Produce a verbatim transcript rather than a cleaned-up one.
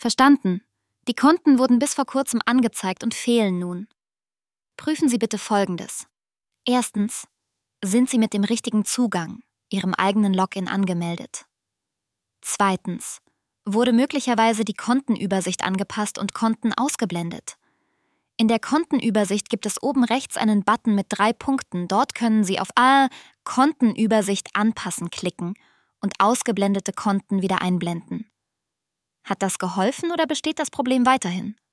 Verstanden. Die Konten wurden bis vor kurzem angezeigt und fehlen nun. Prüfen Sie bitte Folgendes. Erstens. Sind Sie mit dem richtigen Zugang, Ihrem eigenen Login, angemeldet? Zweitens. Wurde möglicherweise die Kontenübersicht angepasst und Konten ausgeblendet? In der Kontenübersicht gibt es oben rechts einen Button mit drei Punkten. Dort können Sie auf ah, Kontenübersicht anpassen klicken und ausgeblendete Konten wieder einblenden. Hat das geholfen oder besteht das Problem weiterhin?